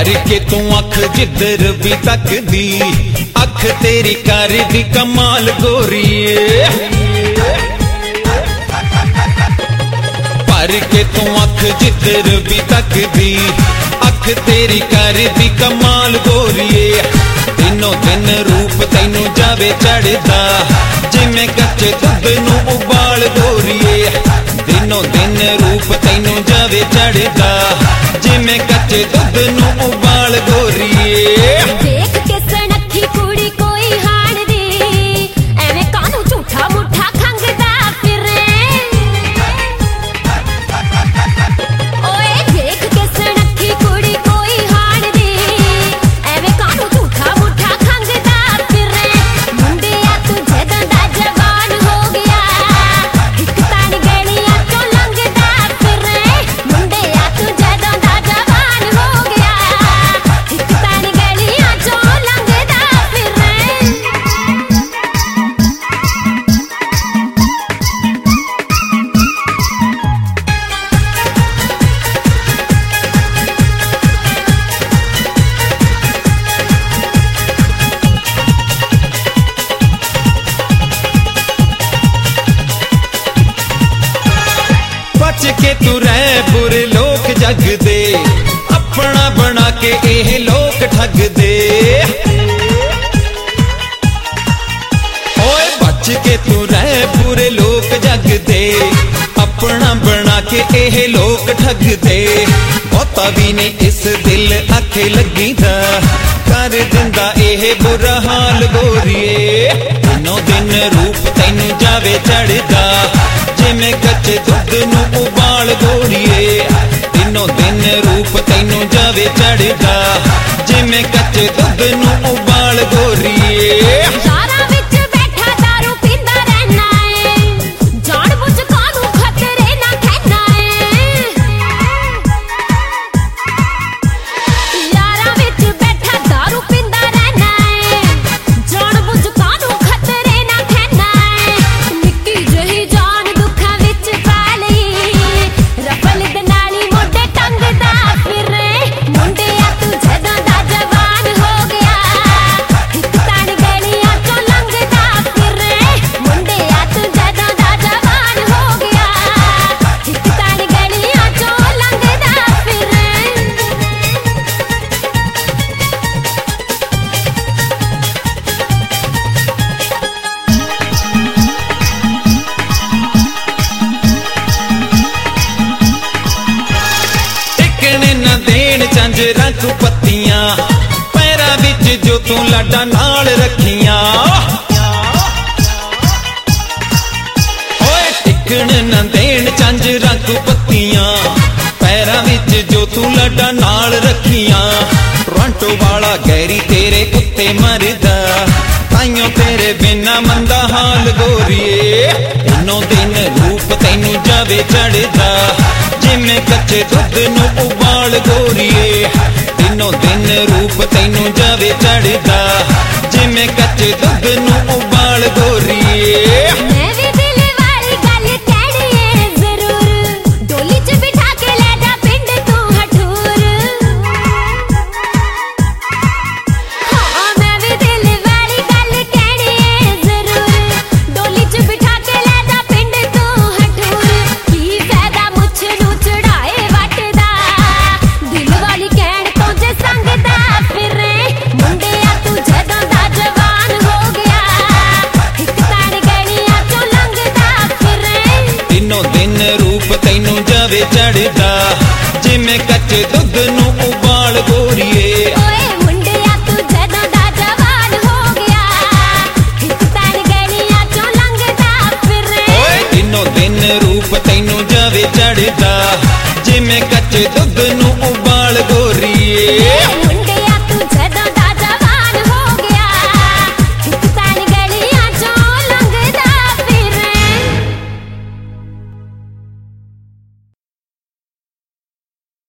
भर के तू अख जिधर भी तकदी, अख तेरी कर दी कमाल गोरीए। भर के तू अख जिधर भी तकदी, अख तेरी कर दी कमाल गोरीए। दिनों दिन रूप तैनू जावे चढ़दा, जिमें कच्चे दुध नू उबाल गोरीए। दिनों दिन रूप तैनू जावे चढ़दा, जिमें कच्चे दुध नू उबाल गोरीए। देख के सनखी कुड़ी कोई हाण दी, एवें कानू झूठा मुठा खंगदा फिरे। ओए देख के सनखी कुड़ी कोई हाण दी, एवें कानू झूठा मुठा खंगदा फिरे। मुंडिया तू जदों दा जवान हो गया, एक तान गलियां चों लंघदा फिरे। मुंडिया तू जदों दा जवान हो गया, एक तान गलियां चों लंघदा फिरे। बच के तू रह बुरे लोग जग दे, अपना बना के एह लोग ठग दे। ओए बच के तू रह बुरे लोग जग दे, अपना बना के एह लोग ठग दे। बहुता भी ने इस दिल आखे लगी दा, कर दिंदा एह बुरा हाल गोरीए। दिनों दिन रूप तैनू जावे चढ़दा, जिमें कच्चे दुध नू उबाल गोरीए। दिनों दिन रूप तैनू जावे चढ़दा, जिमें कच्चे दुध नू उबाल गोरीए। यारां विच बैठा दारू पींदा रहना है, जान बुझ कानू खतरे ना कहना है। यारां विच बैठा दारू पींदा रहना है, जान बुझ कानू खतरे ना कहना है। निक्की जही जान दुखां विच पा लई, रफल दे नाली मोढे टंगदा फिरे। मुंडिया तू जदों दा जवान हो गया, एक तान गलियां चों लंघदा फिरे। मुंडिया तू जदों दा जवान हो गया, एक तान गलियां चों लंघदा फिरे। टिकने न देण झांजरां तू पत्तियां, पैरां विच जो तू लाडा नाल रखियां। ओए टिकने न देण झांजरां तू पत्तियां, पैरां विच जो तू लाडा नाल रखियां। टोरंटो वाला गैरी तेरे उत्ते मरदा, ताइयों तेरे बिना मंदा हाल गोरीए। दिनों दिन रूप तैनू जावे चढ़दा, जिमें कच्चे दुध नू उबाल गोरीए। दिनों दिन रूप तैनू जावे चढ़दा, जिमें कच्चे दुध नू उबाल गोरीए। मैं भी दिल वाली गल कहनी है जरूर, डोली च बिठा के ले जा पिंड तू हठूर। हाँ मैं भी दिल वाली गल कहनी है जरूर, डोली च बिठा के ले जा पिंड तू हठूर। की फायदा मुझ नू चढ़ाए वटदा, दिल वाली कहण तो जे संगदा फिरे। मुंडिया तू जदों दा जवान हो गया, एक तान गलियां चों लंघदा फिरे। दिनों दिन रूप तैनू जावे चढ़दा, जिमें कच्चे दुध नू उबाल गोरीए। ओए मुंडिया तू जदों दा जवान हो गया, एक तान गलियां चों लंघदा फिरे। ओए दिनों दिन रूप तैनू जावे चढ़दा, जिमें कच्चे दुध नू उबाल गोरीए।